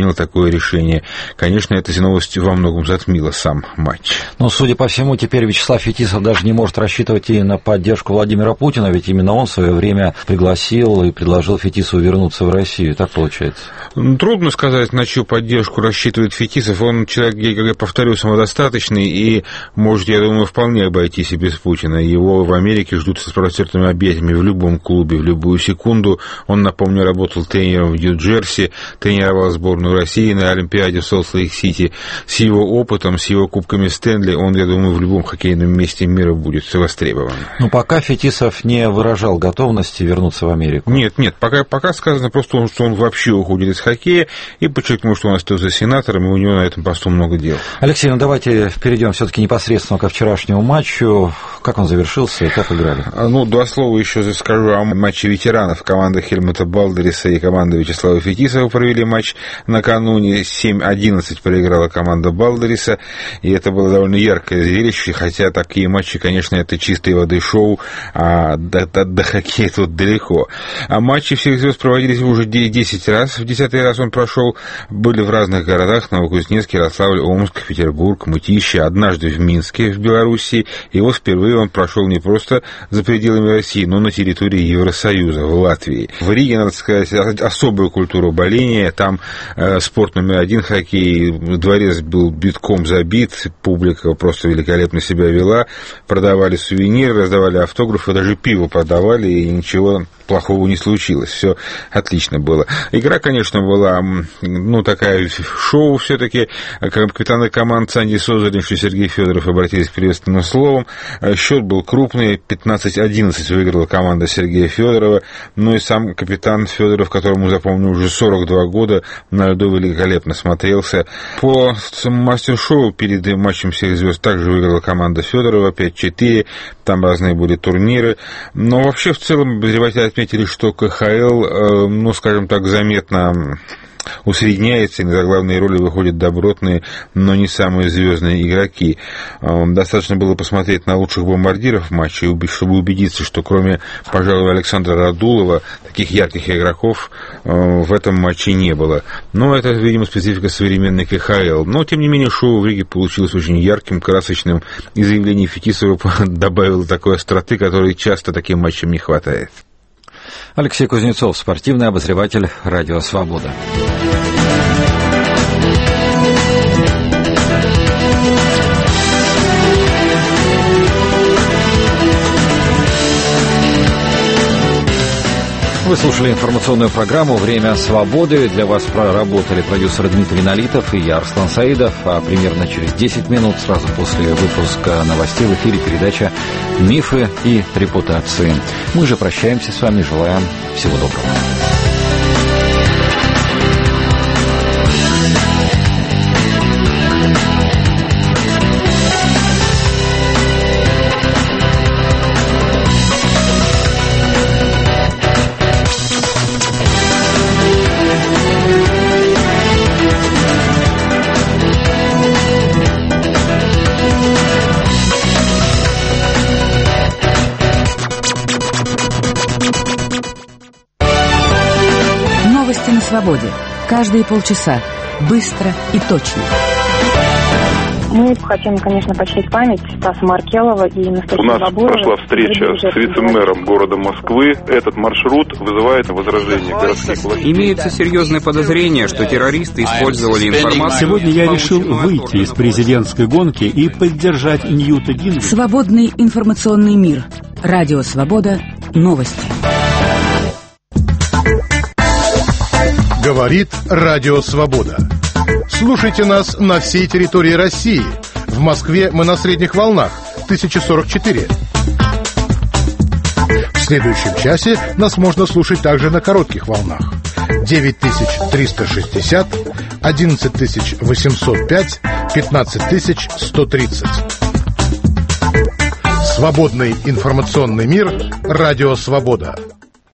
Speaker 2: принял такое решение. Конечно, эта новость во многом затмила сам матч.
Speaker 1: Но, судя по всему, теперь Вячеслав Фетисов даже не может рассчитывать и на поддержку Владимира Путина, ведь именно он в свое время пригласил и предложил Фетисову вернуться в Россию. Так получается?
Speaker 2: Трудно сказать, на чью поддержку рассчитывает Фетисов. Он человек, как я повторю, самодостаточный и может, я думаю, вполне обойтись и без Путина. Его в Америке ждут с распростертыми объятиями в любом клубе, в любую секунду. Он, напомню, работал тренером в Нью-Джерси, тренировал сборную России на Олимпиаде в Солт-Лейк-Сити. С его опытом, с его кубками Стэнли, он, я думаю, в любом хоккейном месте мира будет востребован.
Speaker 1: Но пока Фетисов не выражал готовности вернуться в Америку.
Speaker 2: Нет, нет, пока, пока сказано просто, что он вообще уходит из хоккея, и подчеркнул, что он остается сенатором, и у него на этом посту много дел.
Speaker 1: Алексей, ну давайте перейдем все-таки непосредственно ко вчерашнему матчу. Как он завершился и как играли?
Speaker 2: Ну, два слова еще скажу о матче ветеранов. Команда Хельмута Балдериса и команда Вячеслава Фетисова провели матч накануне. семь одиннадцать проиграла команда Балдериса, и это было довольно яркое зрелище, хотя такие матчи, конечно, это чистой воды шоу, а до, до, до хоккея тут далеко. А матчи всех звезд проводились уже десять раз. В десятый раз он прошел, были в разных городах: Новокузнецк, Ярославль, Омск, Петербург, Мытищи, однажды в Минске, в Белоруссии. И вот впервые он прошел не просто за пределами России, но на территории Евросоюза, в Латвии. В Риге, надо сказать, особая культура боления. Там э, спорт номер один — хоккей. Дворец был битком забит, публика просто великолепно себя вела. Продавали сувениры, раздавали автографы, даже пиво продавали, и ничего плохого не случилось. Все отлично было. Игра, конечно, была, ну, такая шоу все-таки. Капитаны команд Санди Созерин и Сергей Федоров обратились к приветственным словам. Счет был крупный. пятнадцать одиннадцать выиграла команда Сергея Федорова. Ну и сам капитан Федоров, которому, запомню, уже сорок два года, на льду великолепно смотрелся. По мастер-шоу перед матчем всех звезд также выиграла команда Федорова пять четыре. Там разные были турниры. Но вообще, в целом, обозреватели отметили, что ка ха эл, ну, скажем так, заметно усредняется, и на главные роли выходят добротные, но не самые звездные игроки. Достаточно было посмотреть на лучших бомбардиров матча, чтобы убедиться, что кроме, пожалуй, Александра Радулова, таких ярких игроков в этом матче не было. Но это, видимо, специфика современной ка ха эл. Но, тем не менее, шоу в Риге получилось очень ярким, красочным, и заявление Фетисова добавило такой остроты, которой часто таким матчам не хватает.
Speaker 1: Алексей Кузнецов, спортивный обозреватель «Радио Свобода». Вы слушали информационную программу «Время свободы». Для вас проработали продюсер Дмитрий Налитов и я, Арслан Саидов. А примерно через десять минут, сразу после выпуска новостей, в эфире передача «Мифы и репутации». Мы же прощаемся с вами, желаем всего доброго.
Speaker 21: Свободе. Каждые полчаса. Быстро и точно.
Speaker 3: Мы хотим, конечно, почтить память Стаса Маркелова и Анастасии
Speaker 23: У нас
Speaker 3: Бабуровой.
Speaker 23: прошла встреча с вице-мэром города Москвы. Этот маршрут вызывает возражения городских властей.
Speaker 14: Имеются серьезные подозрения, что террористы использовали информацию.
Speaker 4: Сегодня я решил выйти из президентской гонки и поддержать Ньюта Гингриcha.
Speaker 21: Свободный информационный мир. Радио Свобода. Новости.
Speaker 6: Говорит Радио Свобода. Слушайте нас на всей территории России. В Москве мы на средних волнах тысяча сорок четыре. В следующем часе нас можно слушать также на коротких волнах. девять тысяч триста шестьдесят, одиннадцать тысяч восемьсот пять, пятнадцать тысяч сто тридцать. Свободный информационный мир. Радио Свобода.